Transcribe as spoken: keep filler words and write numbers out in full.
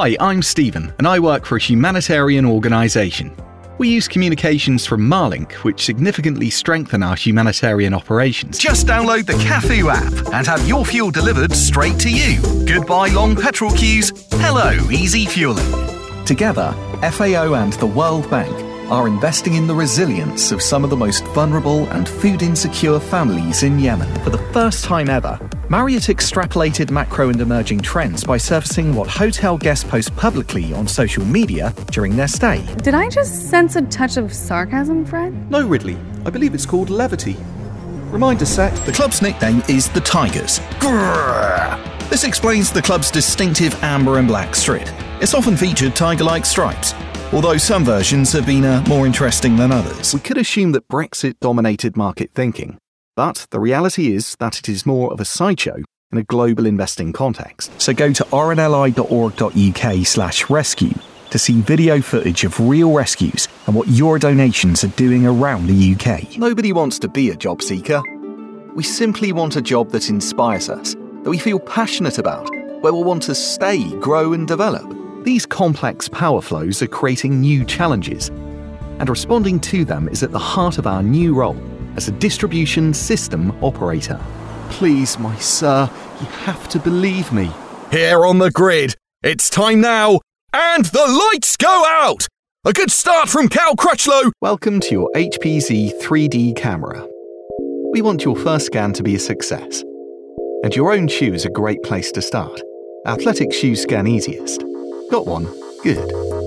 Hi, I'm Stephen, and I work for a humanitarian organisation. We use communications from Marlink, which significantly strengthen our humanitarian operations. Just download the Cafoo app and have your fuel delivered straight to you. Goodbye long petrol queues. Hello, easy fueling. Together, F A O and the World Bank are investing in the resilience of some of the most vulnerable and food-insecure families in Yemen. For the first time ever, Marriott extrapolated macro and emerging trends by surfacing what hotel guests post publicly on social media during their stay. Did I just sense a touch of sarcasm, Fred? No, Ridley. I believe it's called levity. Reminder set. The club's nickname is the Tigers. Grrr. This explains the club's distinctive amber and black strip. It's often featured tiger-like stripes, although some versions have been uh, more interesting than others. We could assume that Brexit dominated market thinking, but the reality is that it is more of a sideshow in a global investing context. So go to r n l i dot org dot u k slash rescue to see video footage of real rescues and what your donations are doing around the U K. Nobody wants to be a job seeker. We simply want a job that inspires us, that we feel passionate about, where we'll want to stay, grow and develop. These complex power flows are creating new challenges, and responding to them is at the heart of our new role as a distribution system operator. Please, my sir, you have to believe me. Here on the grid, it's time now, and the lights go out! A good start from Cal Crutchlow! Welcome to your H P Z three D camera. We want your first scan to be a success, and your own shoe is a great place to start. Athletic shoes scan easiest. Got one? Good.